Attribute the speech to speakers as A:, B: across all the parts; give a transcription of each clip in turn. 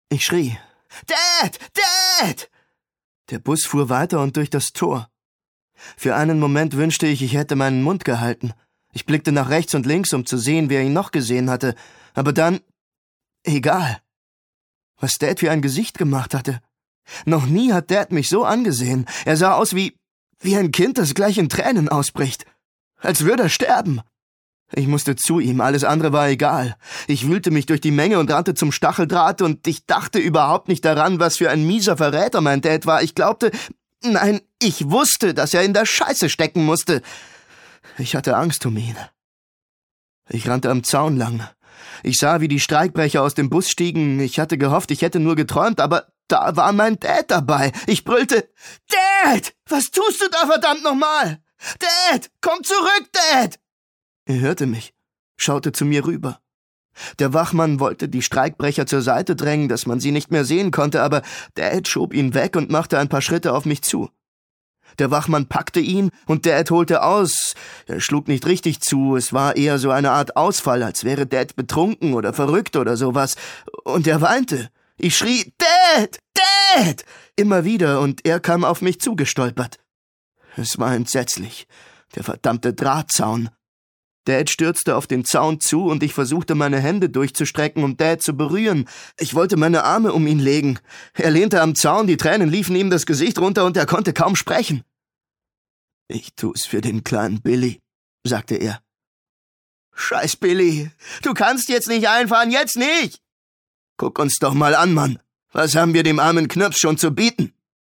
A: Ich schrie: »Dad! Dad!« Der Bus fuhr weiter und durch das Tor. Für einen Moment wünschte ich, ich hätte meinen Mund gehalten. Ich blickte nach rechts und links, um zu sehen, wer ihn noch gesehen hatte. Aber dann... egal. Was Dad für ein Gesicht gemacht hatte. Noch nie hat Dad mich so angesehen. Er sah aus wie ein Kind, das gleich in Tränen ausbricht. Als würde er sterben. Ich musste zu ihm, alles andere war egal. Ich wühlte mich durch die Menge und rannte zum Stacheldraht und ich dachte überhaupt nicht daran, was für ein mieser Verräter mein Dad war. Ich glaubte... Nein, ich wusste, dass er in der Scheiße stecken musste. Ich hatte Angst um ihn. Ich rannte am Zaun lang. Ich sah, wie die Streikbrecher aus dem Bus stiegen. Ich hatte gehofft, ich hätte nur geträumt, aber da war mein Dad dabei. Ich brüllte: »Dad, was tust du da verdammt nochmal? Dad, komm zurück, Dad!« Er hörte mich, schaute zu mir rüber. Der Wachmann wollte die Streikbrecher zur Seite drängen, dass man sie nicht mehr sehen konnte, aber Dad schob ihn weg und machte ein paar Schritte auf mich zu. Der Wachmann packte ihn und Dad holte aus. Er schlug nicht richtig zu, es war eher so eine Art Ausfall, als wäre Dad betrunken oder verrückt oder sowas. Und er weinte. Ich schrie: »Dad! Dad!« immer wieder und er kam auf mich zugestolpert. Es war entsetzlich. Der verdammte Drahtzaun. Dad stürzte auf den Zaun zu und ich versuchte, meine Hände durchzustrecken, um Dad zu berühren. Ich wollte meine Arme um ihn legen. Er lehnte am Zaun, die Tränen liefen ihm das Gesicht runter und er konnte kaum sprechen. »Ich tu's für den kleinen Billy«, sagte er. »Scheiß Billy, du kannst jetzt nicht einfahren, jetzt nicht! Guck uns doch mal an, Mann. Was haben wir dem armen Knirps schon zu bieten?«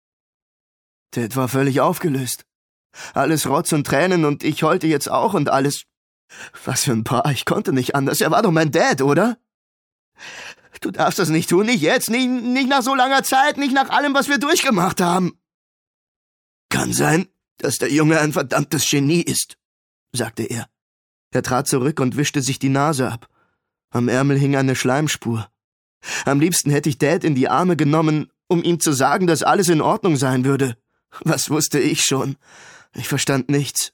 A: Dad war völlig aufgelöst. Alles Rotz und Tränen und ich heulte jetzt auch und alles... Was für ein Paar, ich konnte nicht anders. Er war doch mein Dad, oder? »Du darfst das nicht tun, nicht jetzt, nicht nach so langer Zeit, nicht nach allem, was wir durchgemacht haben.« »Kann sein, dass der Junge ein verdammtes Genie ist«, sagte er. Er trat zurück und wischte sich die Nase ab. Am Ärmel hing eine Schleimspur. Am liebsten hätte ich Dad in die Arme genommen, um ihm zu sagen, dass alles in Ordnung sein würde. Was wusste ich schon? Ich verstand nichts.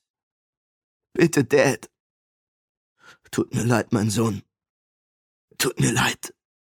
A: »Bitte, Dad.« »Tut mir leid, mein Sohn. Tut mir leid.«